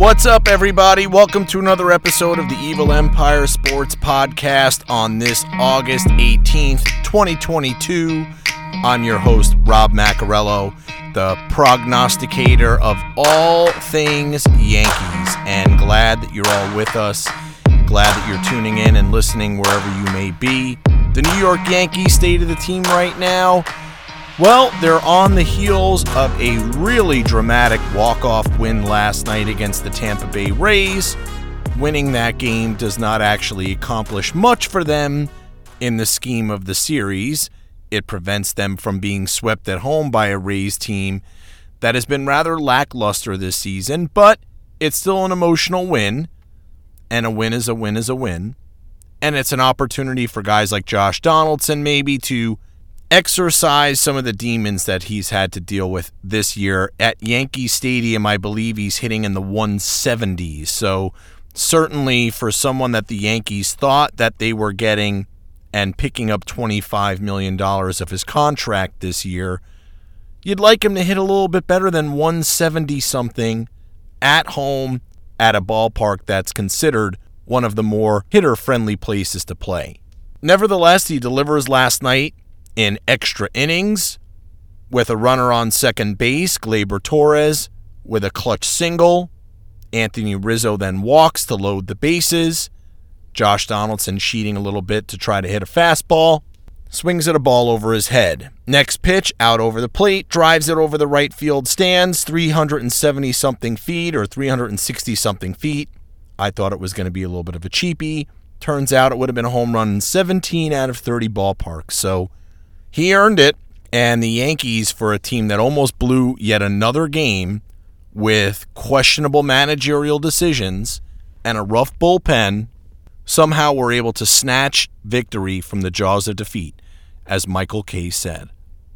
What's up, everybody? Welcome to another episode of the Evil Empire Sports Podcast on this August 18th, 2022. I'm your host, Rob Macarello, the prognosticator of all things Yankees, and glad that you're all with us. Glad that you're tuning in and listening wherever you may be. The New York Yankees state of the team right now. Well, they're on the heels of a really dramatic walk-off win last night against the Tampa Bay Rays. Winning that game does not actually accomplish much for them in the scheme of the series. It prevents them from being swept at home by a Rays team that has been rather lackluster this season, but it's still an emotional win, and a win is a win is a win. And it's an opportunity for guys like Josh Donaldson maybe to exercise some of the demons that he's had to deal with this year. At Yankee Stadium, I believe he's hitting in the 170s. So certainly for someone that the Yankees thought that they were getting and picking up $25 million of his contract this year, you'd like him to hit a little bit better than 170-something at home at a ballpark that's considered one of the more hitter-friendly places to play. Nevertheless, he delivers last night in extra innings with a runner on second base, Gleyber Torres, with a clutch single. Anthony Rizzo then walks to load the bases. Josh Donaldson cheating a little bit to try to hit a fastball. Swings at a ball over his head. Next pitch, out over the plate, drives it over the right field stands, 370-something feet or 360-something feet. I thought it was going to be a little bit of a cheapie. Turns out it would have been a home run in 17 out of 30 ballparks. So he earned it, and the Yankees, for a team that almost blew yet another game with questionable managerial decisions and a rough bullpen, somehow were able to snatch victory from the jaws of defeat, as Michael Kay said.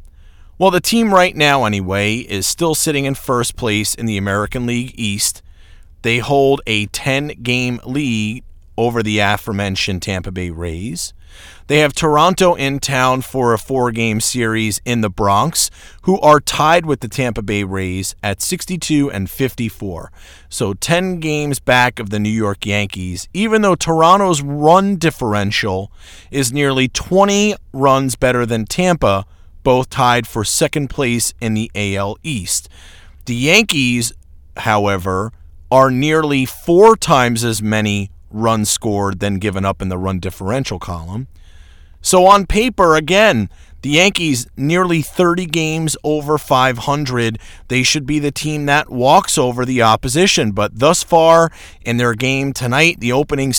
Well, the team right now, anyway, is still sitting in first place in the American League East. They hold a 10-game lead over the aforementioned Tampa Bay Rays. They have Toronto in town for a 4-game series in the Bronx, who are tied with the Tampa Bay Rays at 62 and 54. So 10 games back of the New York Yankees, even though Toronto's run differential is nearly 20 runs better than Tampa, both tied for second place in the AL East. The Yankees, however, are nearly 4 times as many runs scored than given up in the run differential column. So on paper, again, the Yankees nearly 30 games over 500. They should be the team that walks over the opposition. But thus far in their game tonight, the opening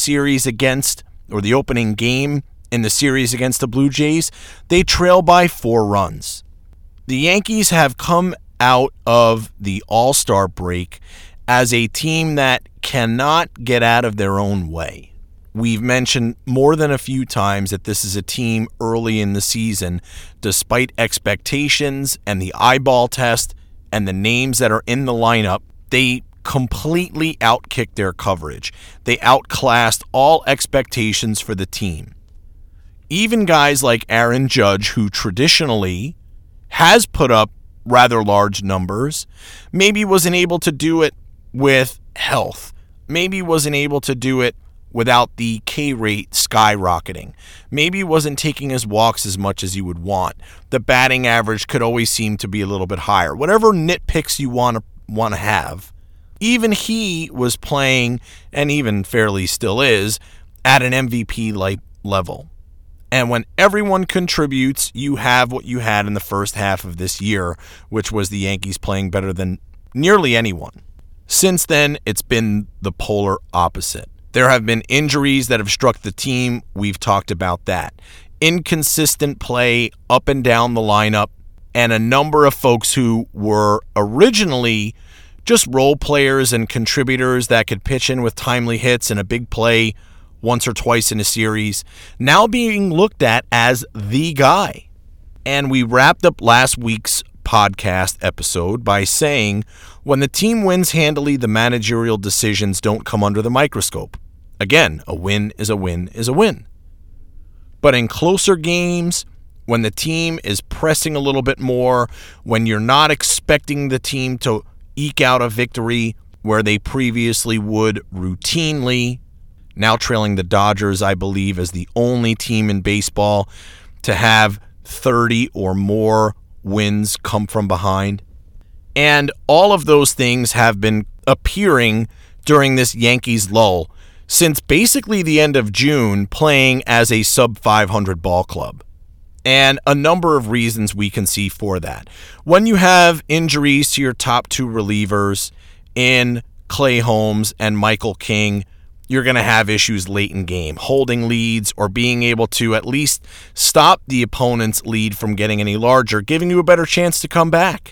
game in the series against the Blue Jays, they trail by 4 runs. The Yankees have come out of the All-Star break as a team that cannot get out of their own way. We've mentioned more than a few times that this is a team early in the season, despite expectations and the eyeball test and the names that are in the lineup, they completely outkicked their coverage. They outclassed all expectations for the team. Even guys like Aaron Judge, who traditionally has put up rather large numbers, maybe wasn't able to do it with health. Maybe wasn't able to do it without the K rate skyrocketing. Maybe wasn't taking his walks as much as you would want. The batting average could always seem to be a little bit higher. Whatever nitpicks you want to have, even he was playing, and even fairly still is, at an MVP-like level. And when everyone contributes, you have what you had in the first half of this year, which was the Yankees playing better than nearly anyone. Since then, it's been the polar opposite. There have been injuries that have struck the team. We've talked about that. Inconsistent play up and down the lineup, and a number of folks who were originally just role players and contributors that could pitch in with timely hits and a big play once or twice in a series, now being looked at as the guy. And we wrapped up last week's podcast episode by saying when the team wins handily, the managerial decisions don't come under the microscope. Again, a win is a win is a win. But in closer games, when the team is pressing a little bit more, when you're not expecting the team to eke out a victory, where they previously would routinely, now trailing the Dodgers, I believe, as the only team in baseball to have 30 or more wins come from behind. And all of those things have been appearing during this Yankees lull since basically the end of June, playing as a sub-500 ball club. And a number of reasons we can see for that. When you have injuries to your top two relievers in Clay Holmes and Michael King, you're going to have issues late in game, holding leads or being able to at least stop the opponent's lead from getting any larger, giving you a better chance to come back.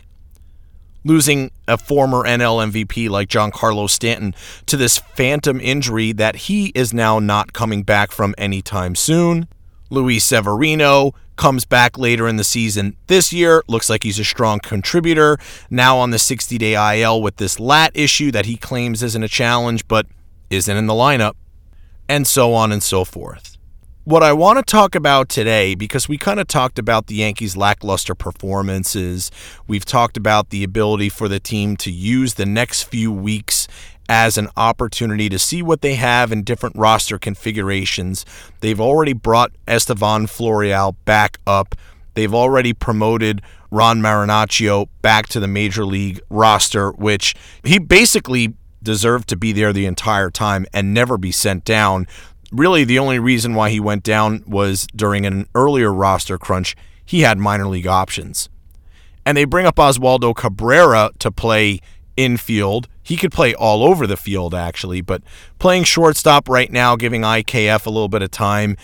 Losing a former NL MVP like Giancarlo Stanton to this phantom injury that he is now not coming back from anytime soon. Luis Severino comes back later in the season this year. Looks like he's a strong contributor. Now on the 60-day IL with this lat issue that he claims isn't a challenge, but isn't in the lineup. And so on and so forth. What I want to talk about today, because we kind of talked about the Yankees' lackluster performances, we've talked about the ability for the team to use the next few weeks as an opportunity to see what they have in different roster configurations. They've already brought Estevan Florial back up. They've already promoted Ron Marinaccio back to the Major League roster, which he basically deserved to be there the entire time and never be sent down. Really, the only reason why he went down was during an earlier roster crunch. He had minor league options. And they bring up Oswaldo Cabrera to play infield. He could play all over the field, actually, but playing shortstop right now, giving IKF a little bit of time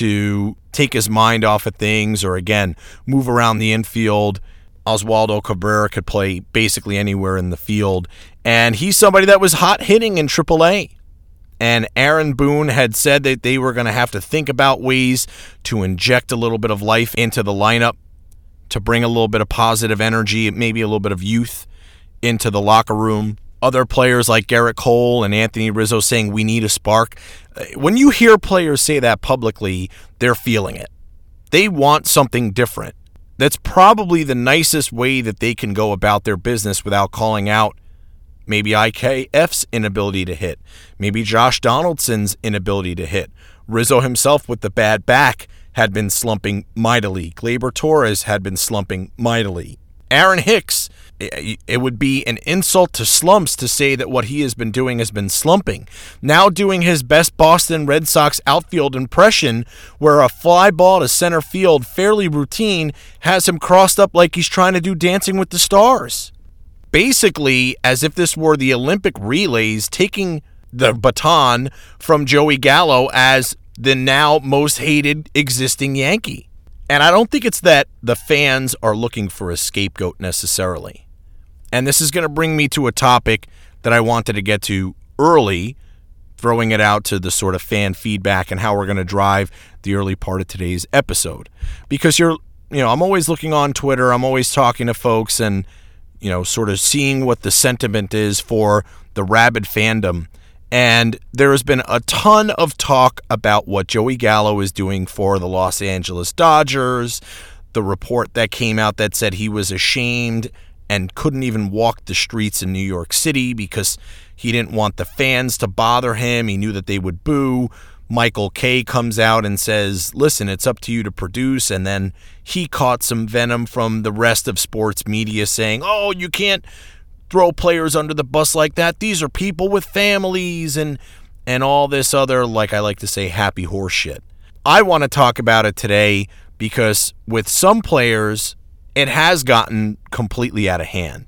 to take his mind off of things or, again, move around the infield. Oswaldo Cabrera could play basically anywhere in the field. And he's somebody that was hot hitting in AAA. And Aaron Boone had said that they were going to have to think about ways to inject a little bit of life into the lineup, to bring a little bit of positive energy, maybe a little bit of youth into the locker room. Other players like Garrett Cole and Anthony Rizzo saying we need a spark. When you hear players say that publicly, they're feeling it. They want something different. That's probably the nicest way that they can go about their business without calling out maybe IKF's inability to hit, maybe Josh Donaldson's inability to hit. Rizzo himself with the bad back had been slumping mightily. Gleyber Torres had been slumping mightily. Aaron Hicks, it would be an insult to slumps to say that what he has been doing has been slumping. Now doing his best Boston Red Sox outfield impression, where a fly ball to center field, fairly routine, has him crossed up like he's trying to do Dancing with the Stars. Basically, as if this were the Olympic relays, taking the baton from Joey Gallo as the now most hated existing Yankee. And I don't think it's that the fans are looking for a scapegoat necessarily. And this is going to bring me to a topic that I wanted to get to early, throwing it out to the sort of fan feedback and how we're going to drive the early part of today's episode. Because I'm always looking on Twitter, I'm always talking to folks and sort of seeing what the sentiment is for the rabid fandom. And there has been a ton of talk about what Joey Gallo is doing for the Los Angeles Dodgers. The report that came out that said he was ashamed and couldn't even walk the streets in New York City because he didn't want the fans to bother him. He knew that they would boo. Michael Kay comes out and says, listen, it's up to you to produce. And then he caught some venom from the rest of sports media saying, oh, you can't throw players under the bus like that. These are people with families and all this other, like I like to say, happy horse shit. I want to talk about it today because with some players, it has gotten completely out of hand.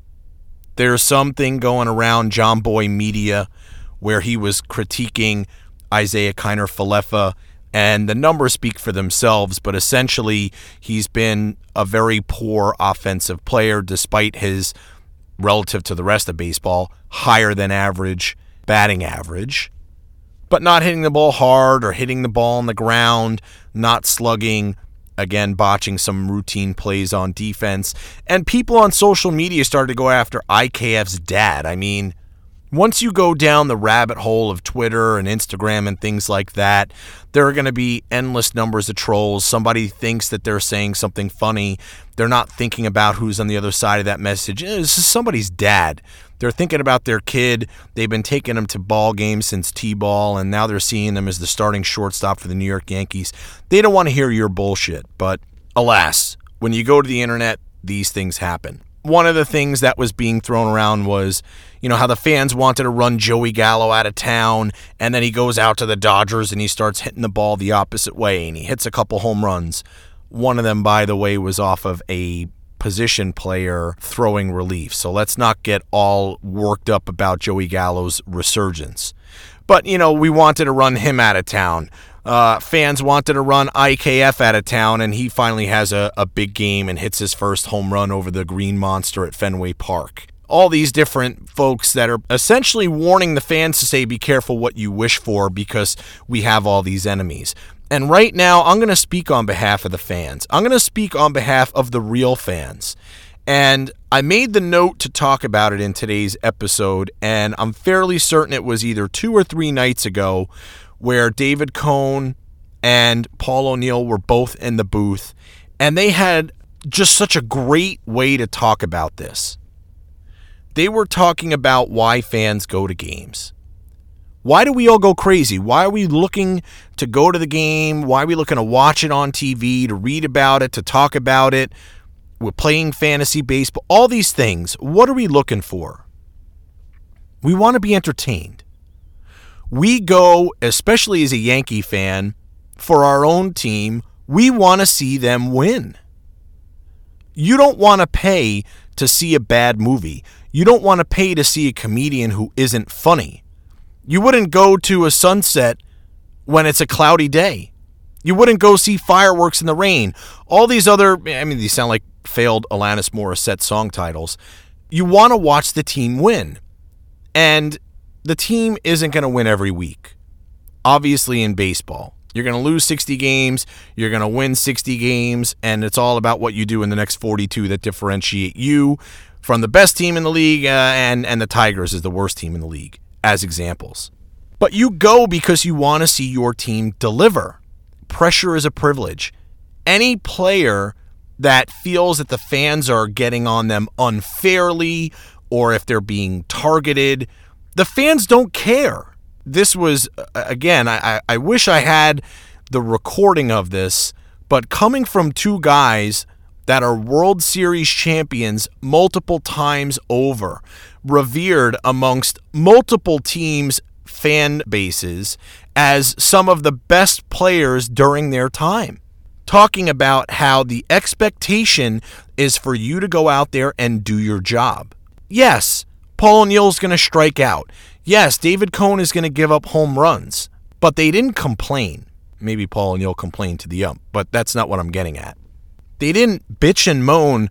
There's something going around John Boy Media where he was critiquing Isaiah Kiner-Falefa, and the numbers speak for themselves, but essentially he's been a very poor offensive player despite his, relative to the rest of baseball, higher than average batting average, but not hitting the ball hard or hitting the ball on the ground, not slugging, again, botching some routine plays on defense. And people on social media started to go after IKF's dad. I mean, Once you go down the rabbit hole of Twitter and Instagram and things like that, there are going to be endless numbers of trolls. Somebody thinks that they're saying something funny. They're not thinking about who's on the other side of that message. This is somebody's dad. They're thinking about their kid. They've been taking him to ball games since T-ball, and now they're seeing him as the starting shortstop for the New York Yankees. They don't want to hear your bullshit, but alas, when you go to the internet, these things happen. One of the things that was being thrown around was, how the fans wanted to run Joey Gallo out of town, and then he goes out to the Dodgers and he starts hitting the ball the opposite way, and he hits a couple home runs. One of them, by the way, was off of a position player throwing relief. So let's not get all worked up about Joey Gallo's resurgence. But, we wanted to run him out of town. Fans wanted to run IKF out of town, and he finally has a big game and hits his first home run over the Green Monster at Fenway Park. All these different folks that are essentially warning the fans to say, be careful what you wish for because we have all these enemies. And right now, I'm going to speak on behalf of the fans. I'm going to speak on behalf of the real fans. And I made the note to talk about it in today's episode, and I'm fairly certain it was either 2 or 3 nights ago where David Cone and Paul O'Neill were both in the booth, and they had just such a great way to talk about this. They were talking about why fans go to games. Why do we all go crazy? Why are we looking to go to the game? Why are we looking to watch it on TV, to read about it, to talk about it? We're playing fantasy baseball. All these things. What are we looking for? We want to be entertained. We go, especially as a Yankee fan, for our own team, we want to see them win. You don't want to pay to see a bad movie. You don't want to pay to see a comedian who isn't funny. You wouldn't go to a sunset when it's a cloudy day. You wouldn't go see fireworks in the rain. All these other, these sound like failed Alanis Morissette song titles. You want to watch the team win. And the team isn't going to win every week. Obviously in baseball. You're going to lose 60 games, you're going to win 60 games, and it's all about what you do in the next 42 that differentiate you from the best team in the league, and the Tigers is the worst team in the league, as examples. But you go because you want to see your team deliver. Pressure is a privilege. Any player that feels that the fans are getting on them unfairly, or if they're being targeted, the fans don't care. This was, again, I wish I had the recording of this, but coming from 2 guys that are World Series champions multiple times over, revered amongst multiple teams' fan bases as some of the best players during their time, talking about how the expectation is for you to go out there and do your job. Yes, Paul O'Neill's going to strike out. Yes, David Cone is going to give up home runs, but they didn't complain. Maybe Paul O'Neill complained to the ump, but that's not what I'm getting at. They didn't bitch and moan,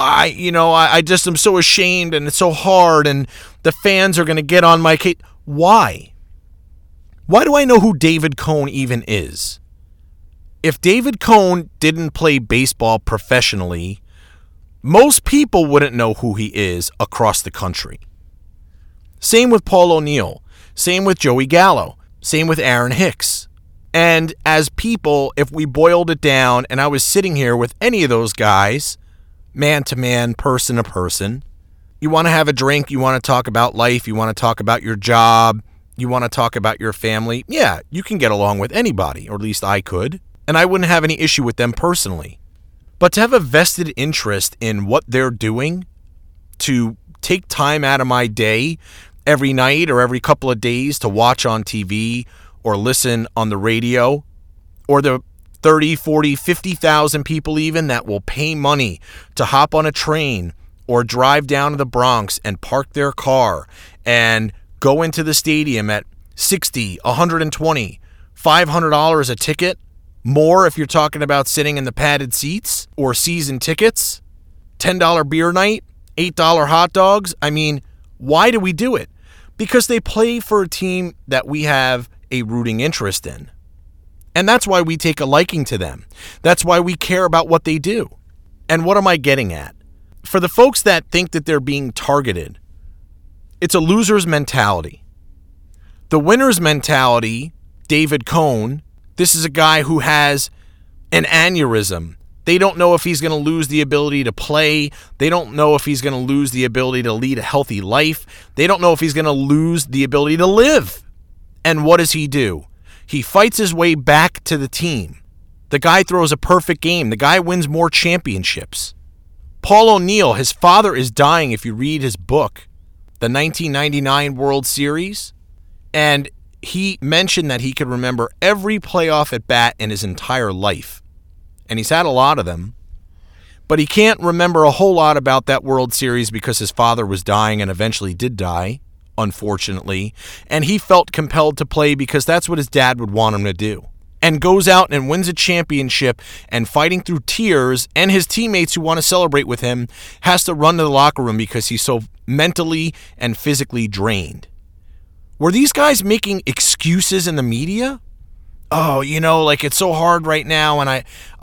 I just am so ashamed and it's so hard and the fans are going to get on my case. Why? Why do I know who David Cone even is? If David Cone didn't play baseball professionally, most people wouldn't know who he is across the country. Same with Paul O'Neill. Same with Joey Gallo. Same with Aaron Hicks. And as people, if we boiled it down and I was sitting here with any of those guys, man to man, person to person, you want to have a drink, you want to talk about life, you want to talk about your job, you want to talk about your family, yeah, you can get along with anybody, or at least I could, and I wouldn't have any issue with them personally. But to have a vested interest in what they're doing, to take time out of my day every night or every couple of days to watch on TV or listen on the radio, or the 30, 40, 50,000 people even that will pay money to hop on a train or drive down to the Bronx and park their car and go into the stadium at $60, $120, $500 a ticket, more if you're talking about sitting in the padded seats or season tickets, $10 beer night, $8 hot dogs. Why do we do it? Because they play for a team that we have a rooting interest in. And that's why we take a liking to them. That's why we care about what they do. And what am I getting at? For the folks that think that they're being targeted, It's a loser's mentality. The winner's mentality, David Cone, this is a guy who has an aneurysm. They don't know if he's going to lose the ability to play. They don't know if he's going to lose the ability to lead a healthy life. They don't know if he's going to lose the ability to live. And what does he do? He fights his way back to the team. The guy throws a perfect game. The guy wins more championships. Paul O'Neill, his father is dying if you read his book, the 1999 World Series. And he mentioned that he could remember every playoff at bat in his entire life. And he's had a lot of them. But he can't remember a whole lot about that World Series because his father was dying and eventually did die, unfortunately. And he felt compelled to play because that's what his dad would want him to do. And goes out and wins a championship and fighting through tears, and his teammates who want to celebrate with him has to run to the locker room because he's so mentally and physically drained. Were these guys making excuses in the media? Oh, like it's so hard right now and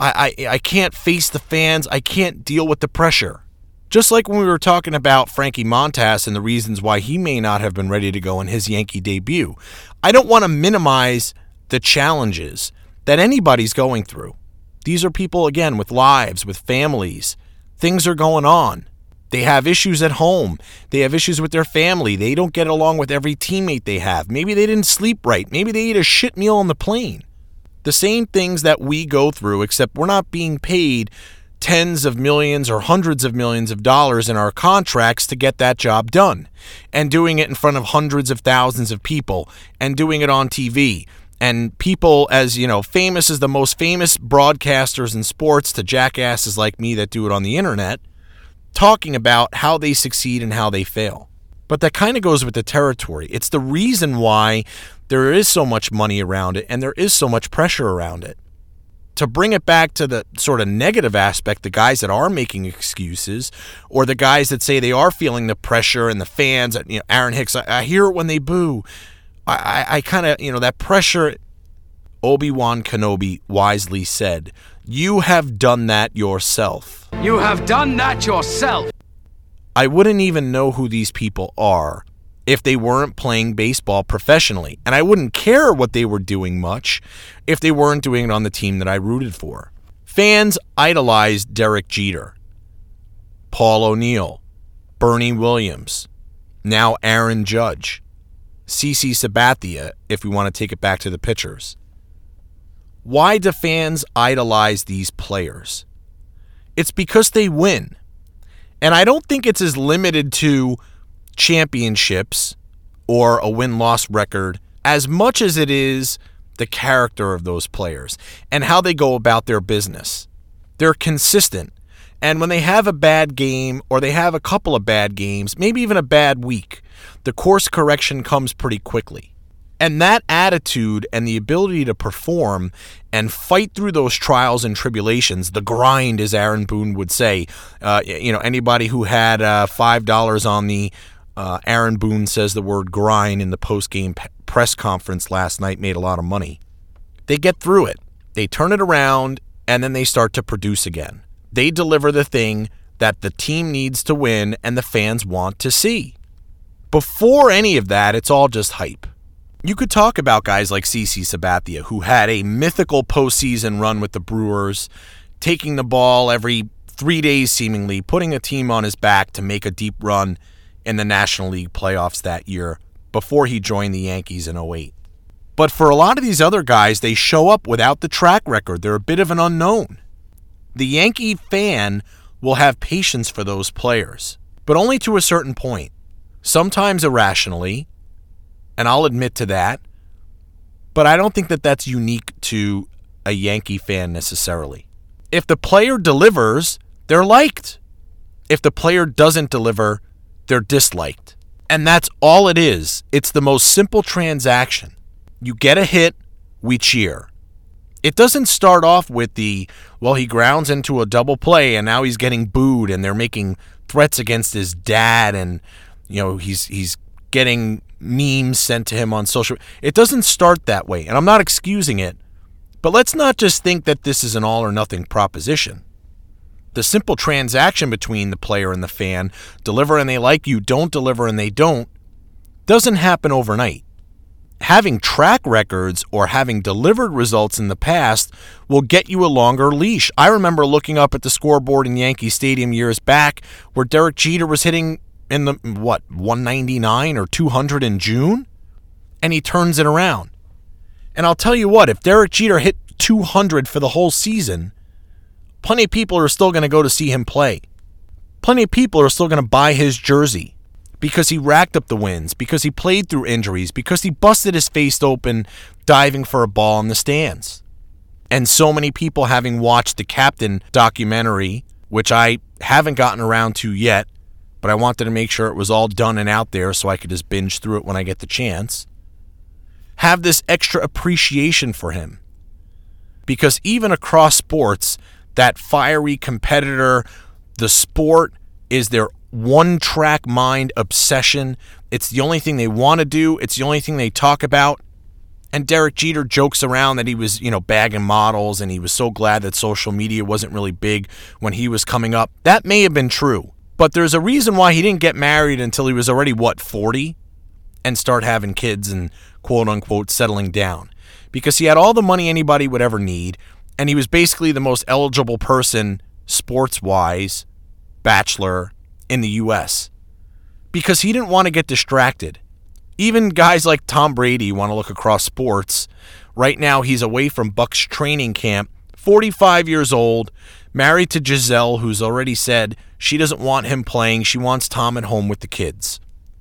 I can't face the fans. I can't deal with the pressure. Just like when we were talking about Frankie Montas and the reasons why he may not have been ready to go in his Yankee debut. I don't want to minimize the challenges that anybody's going through. These are people, again, with lives, with families. Things are going on. They have issues at home. They have issues with their family. They don't get along with every teammate they have. Maybe they didn't sleep right. Maybe they ate a shit meal on the plane. The same things that we go through, except we're not being paid tens of millions or hundreds of millions of dollars in our contracts to get that job done. And doing it in front of hundreds of thousands of people and doing it on TV. And people as, famous as the most famous broadcasters in sports to jackasses like me that do it on the internet, talking about how they succeed and how they fail. But that kind of goes with the territory. It's the reason why there is so much money around it and there is so much pressure around it. To bring it back to the sort of negative aspect, the guys that are making excuses or the guys that say they are feeling the pressure and the fans, Aaron Hicks, I hear it when they boo. I kind of, that pressure, Obi-Wan Kenobi wisely said, you have done that yourself. You have done that yourself. I wouldn't even know who these people are if they weren't playing baseball professionally. And I wouldn't care what they were doing much if they weren't doing it on the team that I rooted for. Fans idolized Derek Jeter, Paul O'Neill, Bernie Williams, now Aaron Judge, CC Sabathia, if we want to take it back to the pitchers. Why do fans idolize these players? It's because they win. And I don't think it's as limited to championships or a win-loss record as much as it is the character of those players and how they go about their business. They're consistent. And when they have a bad game or they have a couple of bad games, maybe even a bad week, the course correction comes pretty quickly. And that attitude and the ability to perform and fight through those trials and tribulations, the grind, as Aaron Boone would say. Anybody who had $5 on the Aaron Boone says the word grind in the post-game press conference last night made a lot of money. They get through it. They turn it around, and then they start to produce again. They deliver the thing that the team needs to win and the fans want to see. Before any of that, it's all just hype. You could talk about guys like CC Sabathia, who had a mythical postseason run with the Brewers, taking the ball every 3 days seemingly, putting a team on his back to make a deep run in the National League playoffs that year before he joined the Yankees in 2008. But for a lot of these other guys, they show up without the track record. They're a bit of an unknown. The Yankee fan will have patience for those players, but only to a certain point. Sometimes irrationally, and I'll admit to that, but I don't think that that's unique to a Yankee fan necessarily. If the player delivers, they're liked. If the player doesn't deliver, they're disliked. And that's all it is. It's the most simple transaction. You get a hit, we cheer. It doesn't start off with he grounds into a double play and now he's getting booed and they're making threats against his dad and, he's getting memes sent to him on social. It doesn't start that way, and I'm not excusing it, but let's not just think that this is an all or nothing proposition. The simple transaction between the player and the fan, deliver and they like you, don't deliver and they don't, doesn't happen overnight. Having track records or having delivered results in the past will get you a longer leash. I remember looking up at the scoreboard in Yankee Stadium years back where Derek Jeter was hitting in the, 199 or 200 in June? And he turns it around. And I'll tell you what, if Derek Jeter hit 200 for the whole season, plenty of people are still going to go to see him play. Plenty of people are still going to buy his jersey because he racked up the wins, because he played through injuries, because he busted his face open diving for a ball in the stands. And so many people, having watched the Captain documentary, which I haven't gotten around to yet, but I wanted to make sure it was all done and out there so I could just binge through it when I get the chance, have this extra appreciation for him. Because even across sports, that fiery competitor, the sport is their one-track mind obsession. It's the only thing they want to do. It's the only thing they talk about. And Derek Jeter jokes around that he was, bagging models and he was so glad that social media wasn't really big when he was coming up. That may have been true. But there's a reason why he didn't get married until he was already, 40? And start having kids and quote-unquote settling down. Because he had all the money anybody would ever need, and he was basically the most eligible person, sports-wise, bachelor, in the U.S. Because he didn't want to get distracted. Even guys like Tom Brady want to look across sports. Right now, he's away from Bucs training camp, 45 years old, married to Giselle, who's already said she doesn't want him playing. She wants Tom at home with the kids.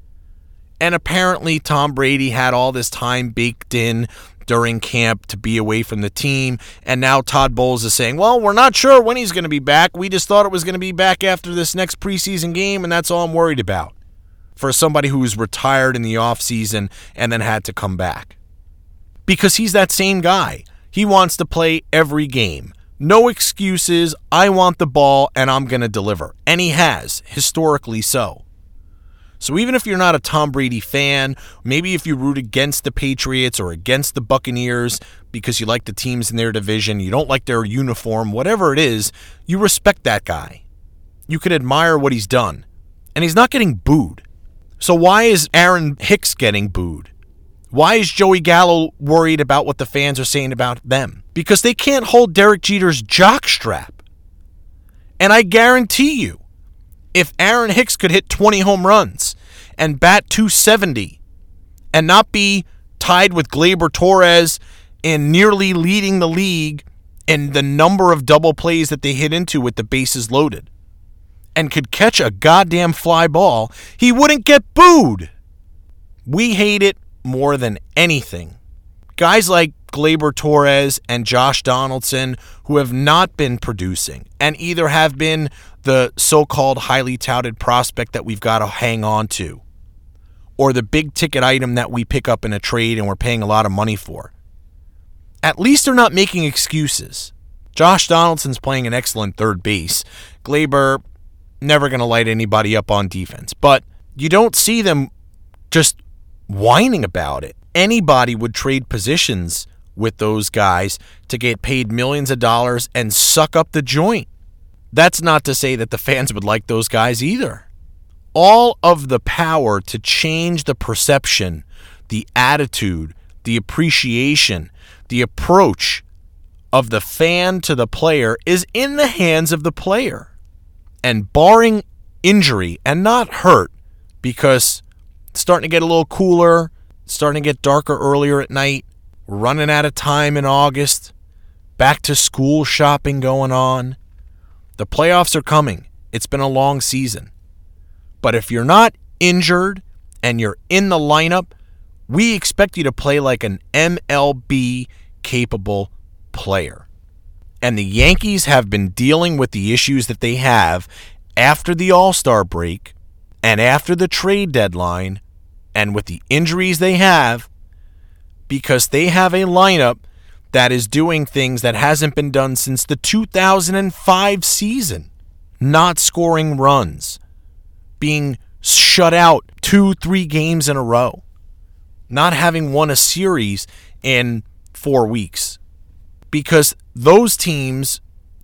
And apparently, Tom Brady had all this time baked in during camp to be away from the team. And now Todd Bowles is saying, well, we're not sure when he's going to be back. We just thought it was going to be back after this next preseason game, and that's all I'm worried about. For somebody who's retired in the offseason and then had to come back. Because he's that same guy. He wants to play every game. No excuses. I want the ball, and I'm going to deliver. And he has, historically so. So even if you're not a Tom Brady fan, maybe if you root against the Patriots or against the Buccaneers because you like the teams in their division, you don't like their uniform, whatever it is, you respect that guy. You can admire what he's done. And he's not getting booed. So why is Aaron Hicks getting booed? Why is Joey Gallo worried about what the fans are saying about them? Because they can't hold Derek Jeter's jockstrap. And I guarantee you, if Aaron Hicks could hit 20 home runs and bat 270 and not be tied with Gleyber Torres in nearly leading the league in the number of double plays that they hit into with the bases loaded and could catch a goddamn fly ball, he wouldn't get booed. We hate it more than anything. Guys like Gleyber Torres and Josh Donaldson, who have not been producing and either have been the so-called highly touted prospect that we've got to hang on to, or the big ticket item that we pick up in a trade and we're paying a lot of money for. At least they're not making excuses. Josh Donaldson's playing an excellent third base. Gleyber, never going to light anybody up on defense. But you don't see them just whining about it. Anybody would trade positions with those guys to get paid millions of dollars and suck up the joint. That's not to say that the fans would like those guys either. All of the power to change the perception, the attitude, the appreciation, the approach of the fan to the player is in the hands of the player. And barring injury and not hurt, because it's starting to get a little cooler, it's starting to get darker earlier at night, we're running out of time in August, back to school shopping going on. The playoffs are coming. It's been a long season. But if you're not injured and you're in the lineup, we expect you to play like an MLB-capable player. And the Yankees have been dealing with the issues that they have after the All-Star break and after the trade deadline and with the injuries they have because they have a lineup that is doing things that hasn't been done since the 2005 season. Not scoring runs. Being shut out 2-3 games in a row. Not having won a series in 4 weeks. Because those teams,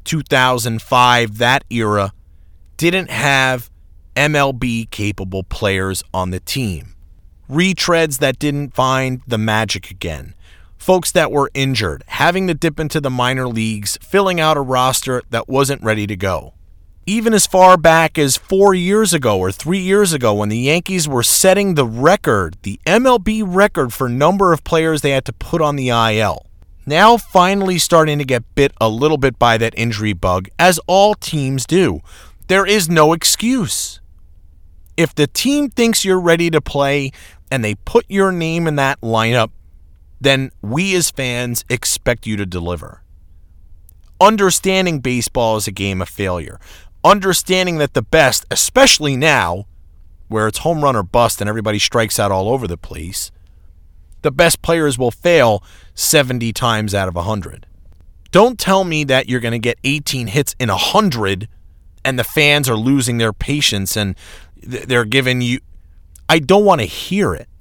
2005, that era, didn't have MLB-capable players on the team. retreads that didn't find the magic again. Folks that were injured, having to dip into the minor leagues, filling out a roster that wasn't ready to go. Even as far back as 4 years ago or 3 years ago when the Yankees were setting the record, the MLB record for number of players they had to put on the IL. Now finally starting to get bit a little bit by that injury bug, as all teams do. There is no excuse. If the team thinks you're ready to play and they put your name in that lineup, then we as fans expect you to deliver. Understanding baseball is a game of failure. Understanding that the best, especially now, where it's home run or bust and everybody strikes out all over the place, the best players will fail 70 times out of 100. Don't tell me that you're going to get 18 hits in 100 and the fans are losing their patience and they're giving you... I don't want to hear it.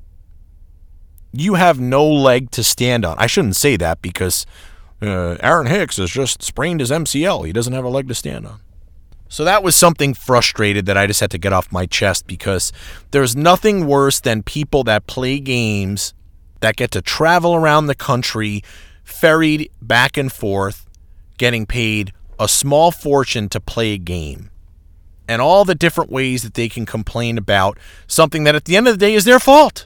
You have no leg to stand on. I shouldn't say that because Aaron Hicks has just sprained his MCL. He doesn't have a leg to stand on. So that was something frustrated that I just had to get off my chest, because there's nothing worse than people that play games that get to travel around the country, ferried back and forth, getting paid a small fortune to play a game, and all the different ways that they can complain about something that at the end of the day is their fault.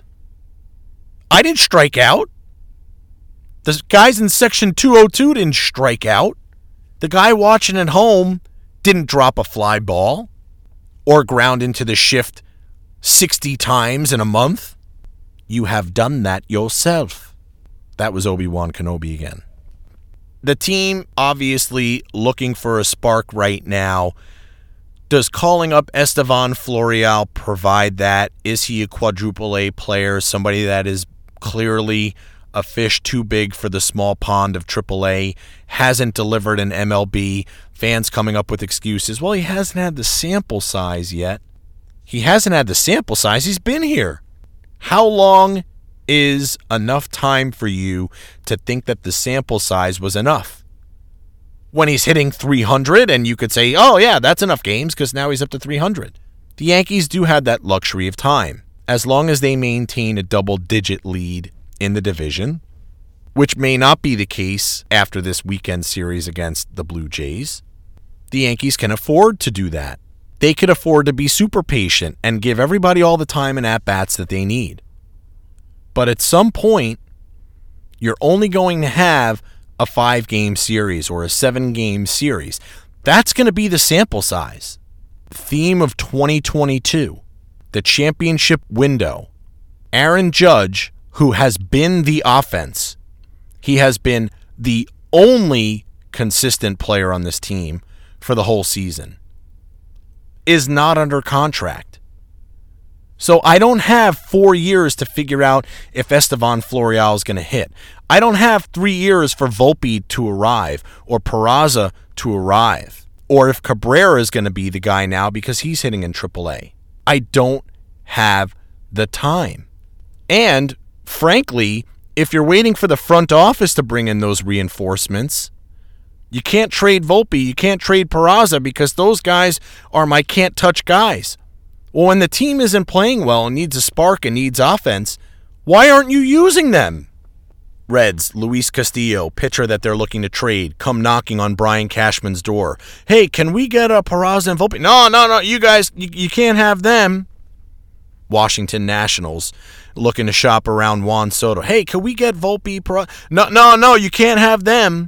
I didn't strike out. The guys in Section 202 didn't strike out. The guy watching at home didn't drop a fly ball or ground into the shift 60 times in a month. You have done that yourself. That was Obi-Wan Kenobi again. The team obviously looking for a spark right now. Does calling up Estevan Florial provide that? Is he a quadruple A player, somebody that is clearly a fish too big for the small pond of AAA, hasn't delivered in MLB, fans coming up with excuses? Well, he hasn't had the sample size yet. He hasn't had the sample size. He's been here. How long is enough time for you to think that the sample size was enough? When he's hitting 300 and you could say, oh yeah, that's enough games because now he's up to 300. The Yankees do have that luxury of time. As long as they maintain a double-digit lead in the division, which may not be the case after this weekend series against the Blue Jays, the Yankees can afford to do that. They could afford to be super patient and give everybody all the time and at-bats that they need. But at some point, you're only going to have a 5-game series or a 7-game series. That's going to be the sample size. Theme of 2022, the championship window. Aaron Judge, who has been the offense, he has been the only consistent player on this team for the whole season, is not under contract. So I don't have 4 years to figure out if Estevan Florial is going to hit. I don't have 3 years for Volpe to arrive or Peraza to arrive, or if Cabrera is going to be the guy now because he's hitting in AAA. I don't have the time. And frankly, if you're waiting for the front office to bring in those reinforcements, you can't trade Volpe, you can't trade Peraza because those guys are my can't-touch guys. Well, when the team isn't playing well and needs a spark and needs offense, why aren't you using them? Reds, Luis Castillo, pitcher that they're looking to trade, come knocking on Brian Cashman's door. Hey, can we get a Peraza and Volpe? No, you guys, you can't have them. Washington Nationals looking to shop around Juan Soto. Hey, can we get Volpe, Peraza? No, you can't have them.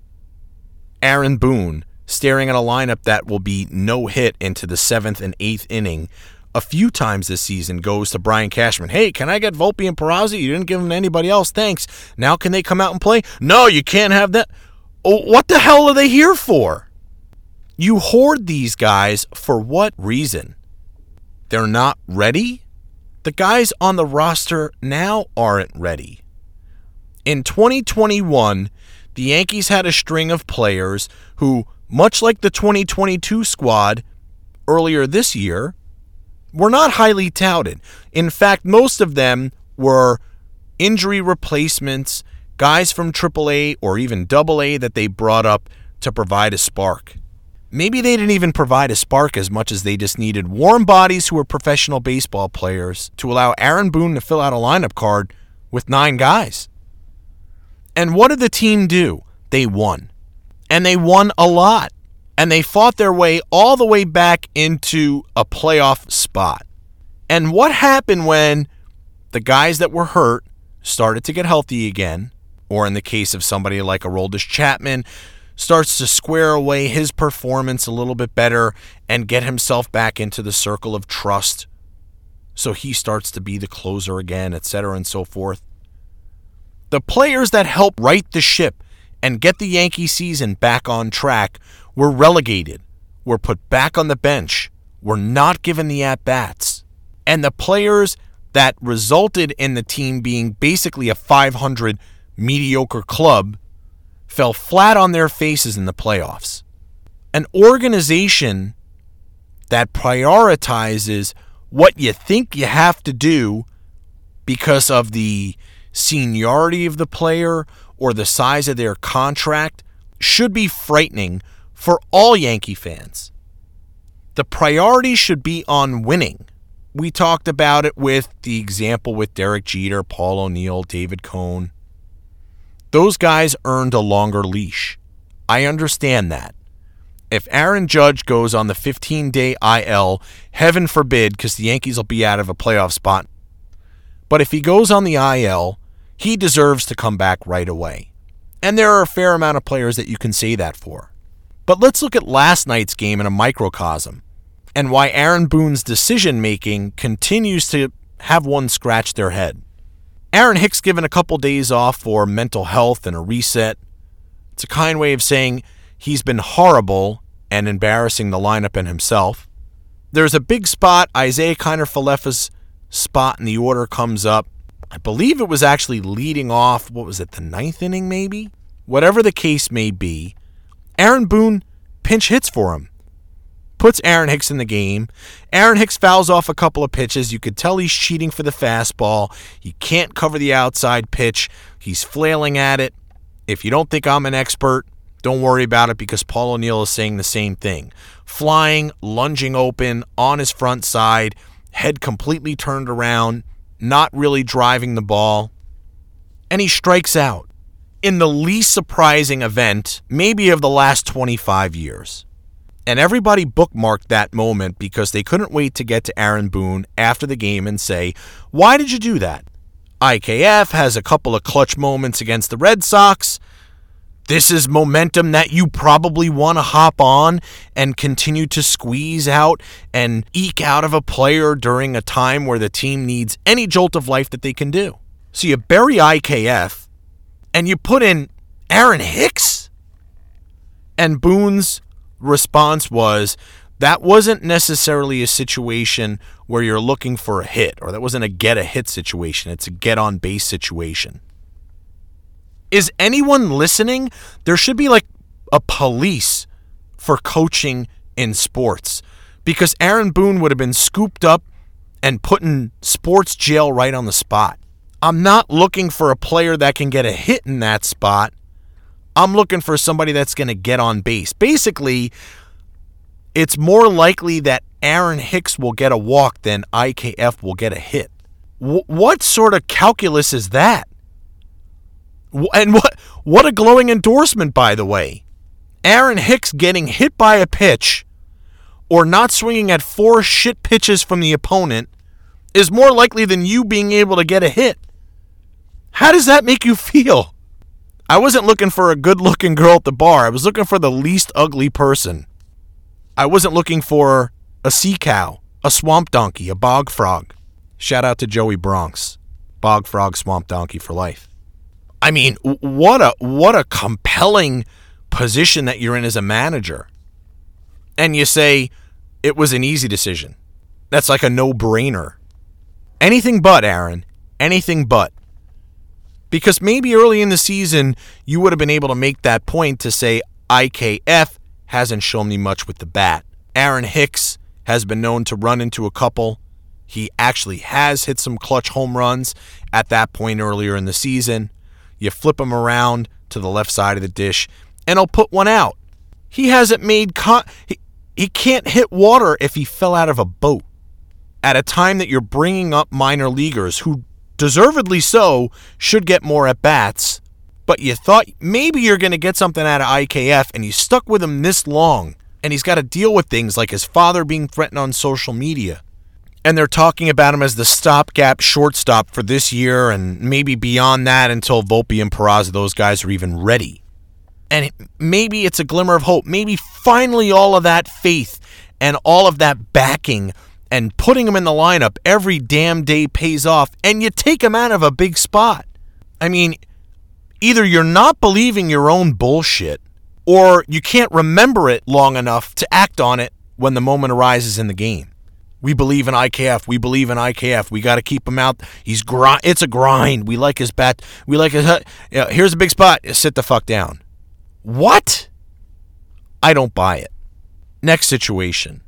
Aaron Boone, staring at a lineup that will be no hit into the 7th and 8th inning a few times this season, goes to Brian Cashman. Hey, can I get Volpe and Peraza? You didn't give them to anybody else. Thanks. Now can they come out and play? No, you can't have that. Oh, what the hell are they here for? You hoard these guys for what reason? They're not ready? The guys on the roster now aren't ready. In 2021, the Yankees had a string of players who, much like the 2022 squad earlier this year, were not highly touted. In fact, most of them were injury replacements, guys from AAA or even AA that they brought up to provide a spark. Maybe they didn't even provide a spark as much as they just needed warm bodies who were professional baseball players to allow Aaron Boone to fill out a lineup card with 9 guys. And what did the team do? They won. And they won a lot. And they fought their way all the way back into a playoff spot. And what happened when the guys that were hurt started to get healthy again, or in the case of somebody like Aroldis Chapman, starts to square away his performance a little bit better and get himself back into the circle of trust so he starts to be the closer again, etc. and so forth. The players that helped right the ship and get the Yankee season back on track were relegated, were put back on the bench, were not given the at-bats. And the players that resulted in the team being basically a 500 mediocre club fell flat on their faces in the playoffs. An organization that prioritizes what you think you have to do because of the seniority of the player or the size of their contract should be frightening for all Yankee fans. The priority should be on winning. We talked about it with the example with Derek Jeter, Paul O'Neill, David Cone. Those guys earned a longer leash. I understand that. If Aaron Judge goes on the 15-day IL, heaven forbid, because the Yankees will be out of a playoff spot. But if he goes on the IL, he deserves to come back right away. And there are a fair amount of players that you can say that for. But let's look at last night's game in a microcosm, and why Aaron Boone's decision-making continues to have one scratch their head. Aaron Hicks given a couple days off for mental health and a reset. It's a kind way of saying he's been horrible and embarrassing the lineup and himself. There's a big spot. Isiah Kiner-Falefa's spot in the order comes up. I believe it was actually leading off, the 9th inning maybe? Whatever the case may be, Aaron Boone pinch hits for him. Puts Aaron Hicks in the game. Aaron Hicks fouls off a couple of pitches. You could tell he's cheating for the fastball. He can't cover the outside pitch. He's flailing at it. If you don't think I'm an expert, don't worry about it because Paul O'Neill is saying the same thing. Flying, lunging open, on his front side, head completely turned around, not really driving the ball. And he strikes out in the least surprising event, maybe of the last 25 years. And everybody bookmarked that moment because they couldn't wait to get to Aaron Boone after the game and say, why did you do that? IKF has a couple of clutch moments against the Red Sox. This is momentum that you probably want to hop on and continue to squeeze out and eke out of a player during a time where the team needs any jolt of life that they can do. So you bury IKF and you put in Aaron Hicks? And Boone's response was, that wasn't necessarily a situation where you're looking for a hit, or that wasn't a get-a-hit situation. It's a get-on-base situation. Is anyone listening? There should be like a police for coaching in sports, because Aaron Boone would have been scooped up and put in sports jail right on the spot. I'm not looking for a player that can get a hit in that spot. I'm looking for somebody that's going to get on base. Basically, it's more likely that Aaron Hicks will get a walk than IKF will get a hit. What sort of calculus is that? And what a glowing endorsement, by the way. Aaron Hicks getting hit by a pitch or not swinging at 4 shit pitches from the opponent is more likely than you being able to get a hit. How does that make you feel? I wasn't looking for a good-looking girl at the bar. I was looking for the least ugly person. I wasn't looking for a sea cow, a swamp donkey, a bog frog. Shout out to Joey Bronx. Bog frog, swamp donkey for life. I mean, what a compelling position that you're in as a manager. And you say, it was an easy decision. That's like a no-brainer. Anything but, Aaron. Anything but. Because maybe early in the season, you would have been able to make that point to say, IKF hasn't shown me much with the bat. Aaron Hicks has been known to run into a couple. He actually has hit some clutch home runs at that point earlier in the season. You flip him around to the left side of the dish, and he'll put one out. He hasn't made he can't hit water if he fell out of a boat. At a time that you're bringing up minor leaguers who, deservedly so, should get more at-bats, but you thought maybe you're going to get something out of IKF, and you stuck with him this long, and he's got to deal with things like his father being threatened on social media. And they're talking about him as the stopgap shortstop for this year and maybe beyond that until Volpe and Peraza, those guys are even ready. And maybe it's a glimmer of hope. Maybe finally all of that faith and all of that backing and putting him in the lineup every damn day pays off, and you take him out of a big spot. I mean, either you're not believing your own bullshit, or you can't remember it long enough to act on it when the moment arises in the game. We believe in IKF. We believe in IKF. We got to keep him out. It's a grind. We like his bat. We like his. Here's a big spot. Sit the fuck down. What? I don't buy it. Next situation.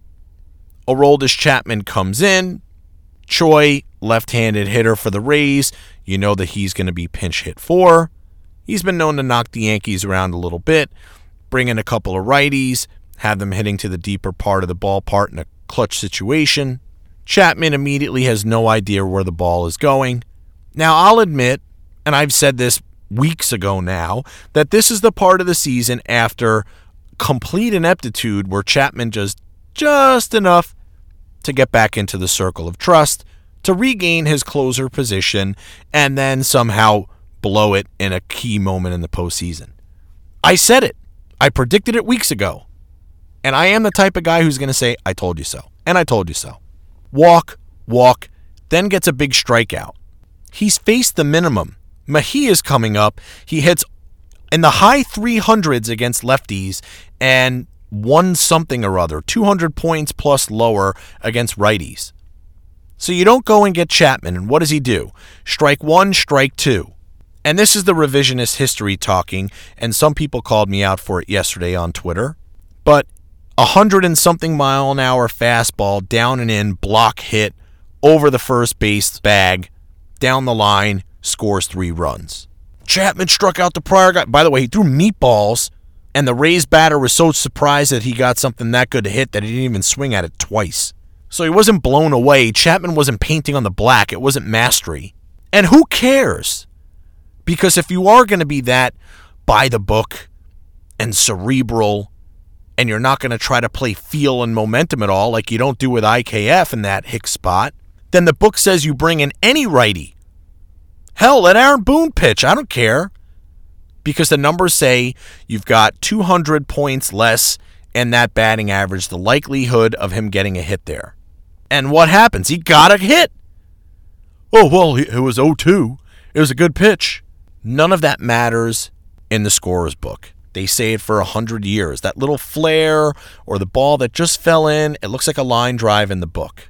Aroldis Chapman comes in. Choi, left-handed hitter for the Rays. You know that he's going to be pinch hit for. He's been known to knock the Yankees around a little bit, bring in a couple of righties, have them hitting to the deeper part of the ballpark in a clutch situation. Chapman immediately has no idea where the ball is going. Now, I'll admit, and I've said this weeks ago now, that this is the part of the season after complete ineptitude where Chapman just enough to get back into the circle of trust, to regain his closer position, and then somehow blow it in a key moment in the postseason. I said it. I predicted it weeks ago. And I am the type of guy who's going to say, I told you so. And I told you so. Walk, then gets a big strikeout. He's faced the minimum. Mejia's coming up. He hits in the high 300s against lefties and won something or other, 200 points plus lower against righties. So you don't go and get Chapman, and what does he do? Strike one, strike two. And this is the revisionist history talking, and some people called me out for it yesterday on Twitter. But 100 and something mile an hour fastball, down and in, block hit, over the first base bag, down the line, scores 3 runs. Chapman struck out the prior guy. By the way, he threw meatballs, and the Rays batter was so surprised that he got something that good to hit that he didn't even swing at it twice. So he wasn't blown away. Chapman wasn't painting on the black. It wasn't mastery. And who cares? Because if you are going to be that by the book and cerebral, and you're not going to try to play feel and momentum at all like you don't do with IKF in that Hicks spot, then the book says you bring in any righty. Hell, let Aaron Boone pitch. I don't care. Because the numbers say you've got 200 points less in that batting average, the likelihood of him getting a hit there. And what happens? He got a hit. Oh, well, it was 0-2. It was a good pitch. None of that matters in the scorer's book. They say it for 100 years. That little flare or the ball that just fell in, it looks like a line drive in the book.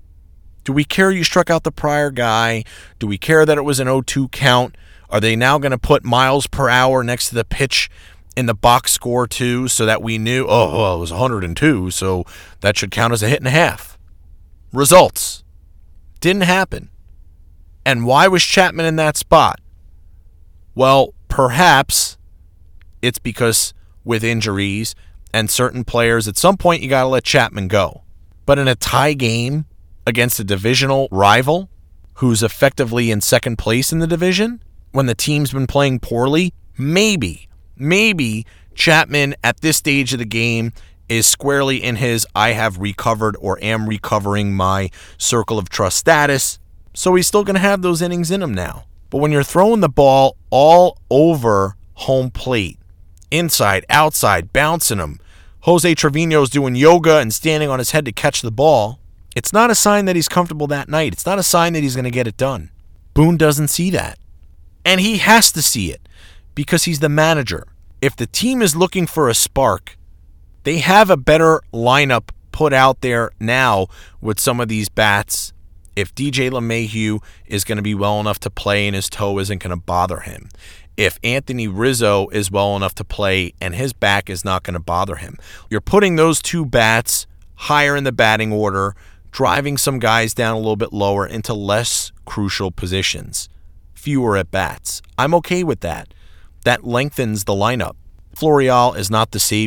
Do we care you struck out the prior guy? Do we care that it was an 0-2 count? Are they now going to put miles per hour next to the pitch in the box score too so that we knew, oh, well, it was 102, so that should count as a hit and a half? Results. Didn't happen. And why was Chapman in that spot? Well, perhaps it's because with injuries and certain players, at some point you got to let Chapman go. But in a tie game against a divisional rival who's effectively in second place in the division, when the team's been playing poorly, maybe Chapman at this stage of the game is squarely in his I have recovered or am recovering my circle of trust status. So he's still going to have those innings in him now. But when you're throwing the ball all over home plate, inside, outside, bouncing them, Jose Trevino's doing yoga and standing on his head to catch the ball, it's not a sign that he's comfortable that night. It's not a sign that he's going to get it done. Boone doesn't see that. And he has to see it because he's the manager. If the team is looking for a spark, they have a better lineup put out there now with some of these bats. If DJ LeMahieu is going to be well enough to play and his toe isn't going to bother him. If Anthony Rizzo is well enough to play and his back is not going to bother him. You're putting those two bats higher in the batting order, driving some guys down a little bit lower into less crucial positions. Fewer at bats. I'm okay with that. That lengthens the lineup. Florial is not the savior.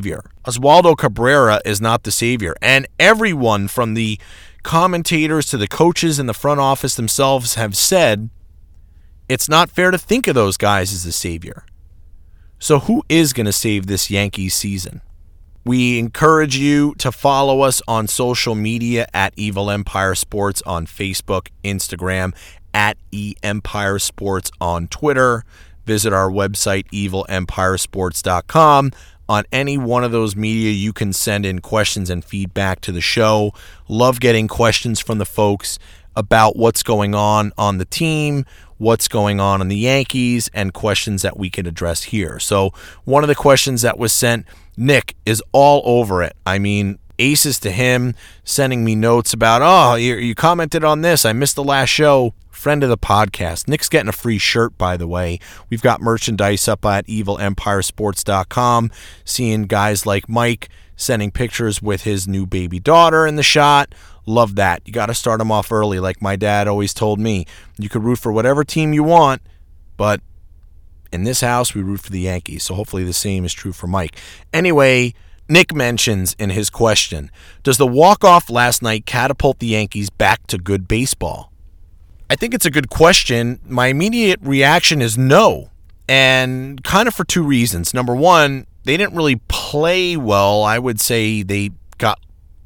Oswaldo Cabrera is not the savior. And everyone from the commentators to the coaches in the front office themselves have said it's not fair to think of those guys as the savior. So who is going to save this Yankees season? We encourage you to follow us on social media at Evil Empire Sports on Facebook, Instagram, at eEmpire Sports on Twitter. Visit our website, evilempiresports.com. On any one of those media, you can send in questions and feedback to the show. Love getting questions from the folks about what's going on the team, what's going on in the Yankees, and questions that we can address here. So one of the questions that was sent, Nick is all over it. I mean, aces to him, sending me notes about, oh, you commented on this. I missed the last show. Friend of the podcast. Nick's getting a free shirt, by the way. We've got merchandise up at evilempiresports.com. Seeing guys like Mike sending pictures with his new baby daughter in the shot. Love that. You got to start them off early, like my dad always told me. You could root for whatever team you want, but in this house, we root for the Yankees. So hopefully the same is true for Mike. Anyway, Nick mentions in his question, does the walk-off last night catapult the Yankees back to good baseball? I think it's a good question. My immediate reaction is no, and kind of for two reasons. Number one, they didn't really play well. I would say they got...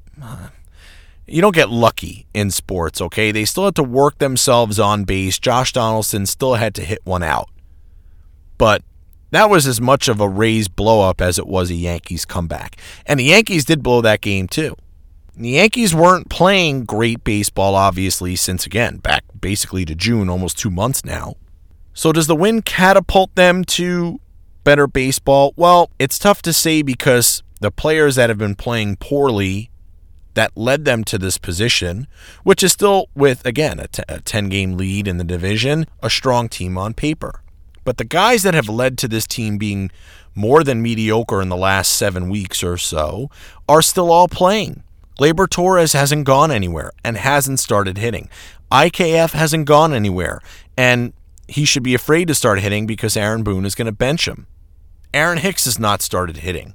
You don't get lucky in sports, okay? They still had to work themselves on base. Josh Donaldson still had to hit one out. But that was as much of a Rays blow-up as it was a Yankees comeback. And the Yankees did blow that game too. The Yankees weren't playing great baseball, obviously, since, again, back basically to June, almost 2 months now. So does the win catapult them to better baseball? Well, it's tough to say because the players that have been playing poorly that led them to this position, which is still with, again, a 10-game lead in the division, a strong team on paper. But the guys that have led to this team being more than mediocre in the last 7 weeks or so are still all playing. Gleyber Torres hasn't gone anywhere and hasn't started hitting. IKF hasn't gone anywhere, and he should be afraid to start hitting because Aaron Boone is going to bench him. Aaron Hicks has not started hitting.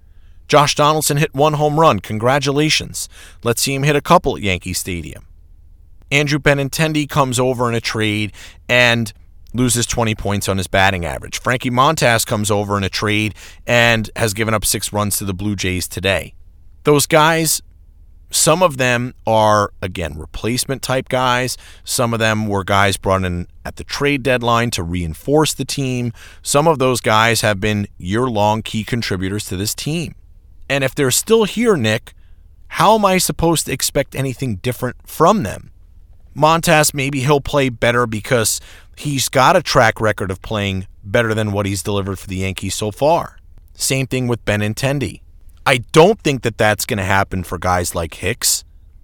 Josh Donaldson hit 1 home run. Congratulations. Let's see him hit a couple at Yankee Stadium. Andrew Benintendi comes over in a trade and loses 20 points on his batting average. Frankie Montas comes over in a trade and has given up 6 runs to the Blue Jays today. Those guys, some of them are, again, replacement type guys. Some of them were guys brought in at the trade deadline to reinforce the team. Some of those guys have been year-long key contributors to this team. And if they're still here, Nick, how am I supposed to expect anything different from them? Montas, maybe he'll play better because he's got a track record of playing better than what he's delivered for the Yankees so far. Same thing with Benintendi. I don't think that that's going to happen for guys like Hicks.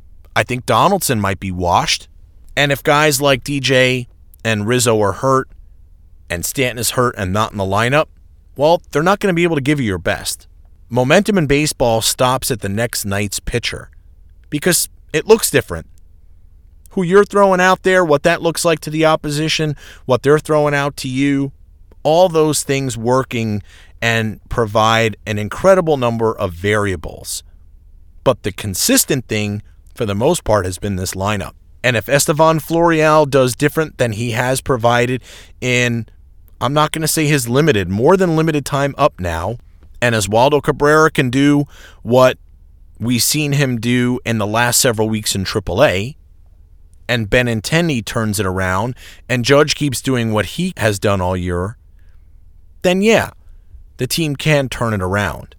I think Donaldson might be washed. And if guys like DJ and Rizzo are hurt and Stanton is hurt and not in the lineup, well, they're not going to be able to give you your best. Momentum in baseball stops at the next night's pitcher because it looks different. Who you're throwing out there, what that looks like to the opposition, what they're throwing out to you, all those things working and provide an incredible number of variables. But the consistent thing, for the most part, has been this lineup. And if Estevan Florial does different than he has provided in, I'm not going to say his more than limited time up now, and Oswaldo Cabrera can do what we've seen him do in the last several weeks in AAA, and Benintendi turns it around, and Judge keeps doing what he has done all year, then yeah, the team can turn it around.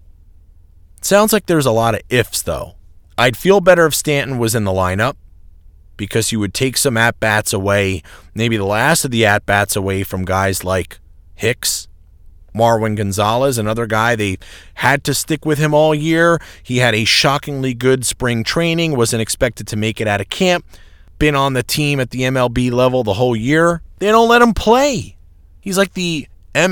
It sounds like there's a lot of ifs, though. I'd feel better if Stanton was in the lineup because you would take some at-bats away, maybe the last of the at-bats away from guys like Hicks, Marwin Gonzalez, another guy. They had to stick with him all year. He had a shockingly good spring training, wasn't expected to make it out of camp, been on the team at the MLB level the whole year. They don't let him play. He's like the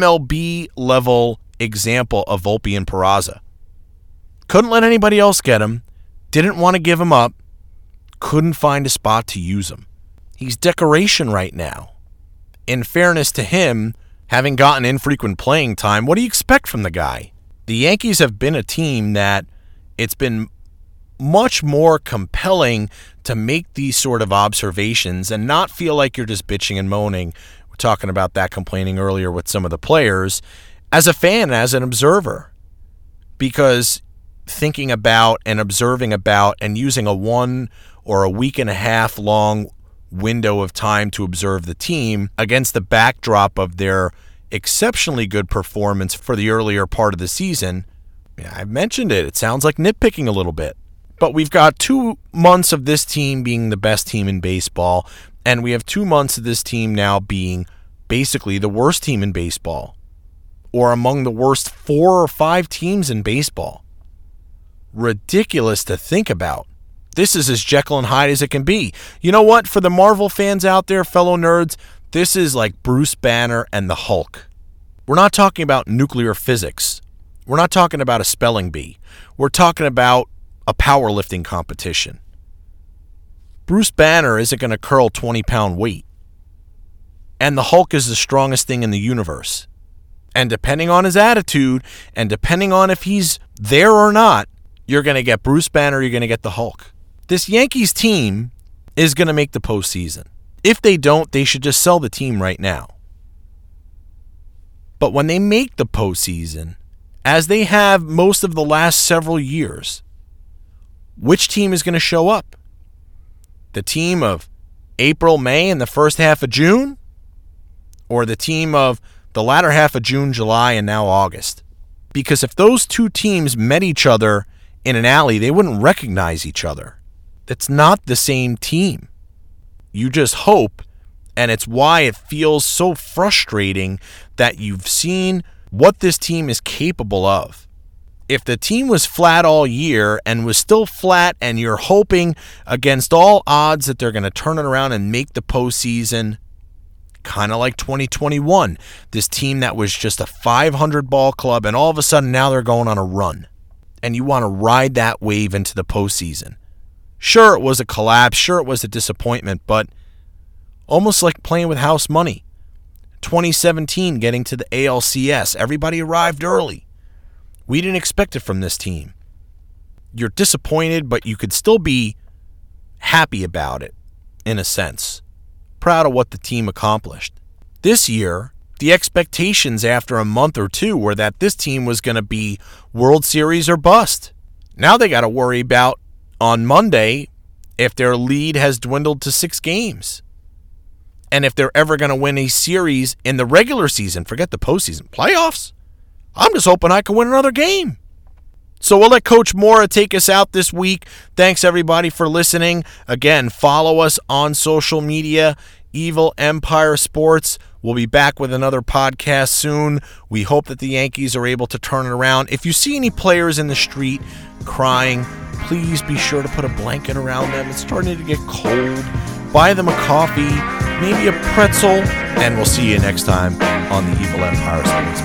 MLB level example of Volpe and Peraza. Couldn't let anybody else get him, didn't want to give him up, couldn't find a spot to use him. He's decoration right now. In fairness to him, having gotten infrequent playing time, what do you expect from the guy? The Yankees have been a team that it's been much more compelling to make these sort of observations and not feel like you're just bitching and moaning. We're talking about that complaining earlier with some of the players. As a fan, as an observer, because thinking about and observing about and using a 1 or a week and a half long window of time to observe the team against the backdrop of their exceptionally good performance for the earlier part of the season, I mentioned it. It sounds like nitpicking a little bit. But we've got 2 months of this team being the best team in baseball, and we have 2 months of this team now being basically the worst team in baseball, or among the worst 4 or 5 teams in baseball. Ridiculous to think about. This is as Jekyll and Hyde as it can be. You know what? For the Marvel fans out there, fellow nerds, this is like Bruce Banner and the Hulk. We're not talking about nuclear physics. We're not talking about a spelling bee. We're talking about a powerlifting competition. Bruce Banner isn't going to curl 20-pound weight. And the Hulk is the strongest thing in the universe. And depending on his attitude, and depending on if he's there or not, you're going to get Bruce Banner, you're going to get the Hulk. This Yankees team is going to make the postseason. If they don't, they should just sell the team right now. But when they make the postseason, as they have most of the last several years, which team is going to show up? The team of April, May, and the first half of June? Or the team of the latter half of June, July, and now August? Because if those 2 teams met each other in an alley, they wouldn't recognize each other. That's not the same team. You just hope, and it's why it feels so frustrating that you've seen what this team is capable of. If the team was flat all year and was still flat and you're hoping against all odds that they're going to turn it around and make the postseason, kind of like 2021, this team that was just a 500 ball club and all of a sudden now they're going on a run. And you want to ride that wave into the postseason. Sure, it was a collapse. Sure, it was a disappointment, but almost like playing with house money. 2017 getting to the ALCS. Everybody arrived early. We didn't expect it from this team. You're disappointed, but you could still be happy about it, in a sense. Proud of what the team accomplished. This year, the expectations after a month or 2 were that this team was going to be World Series or bust. Now they got to worry about, on Monday, if their lead has dwindled to 6 games. And if they're ever going to win a series in the regular season, forget the postseason, playoffs, I'm just hoping I can win another game. So we'll let Coach Mora take us out this week. Thanks, everybody, for listening. Again, follow us on social media, Evil Empire Sports. We'll be back with another podcast soon. We hope that the Yankees are able to turn it around. If you see any players in the street crying, please be sure to put a blanket around them. It's starting to get cold. Buy them a coffee, maybe a pretzel, and we'll see you next time on the Evil Empire Sports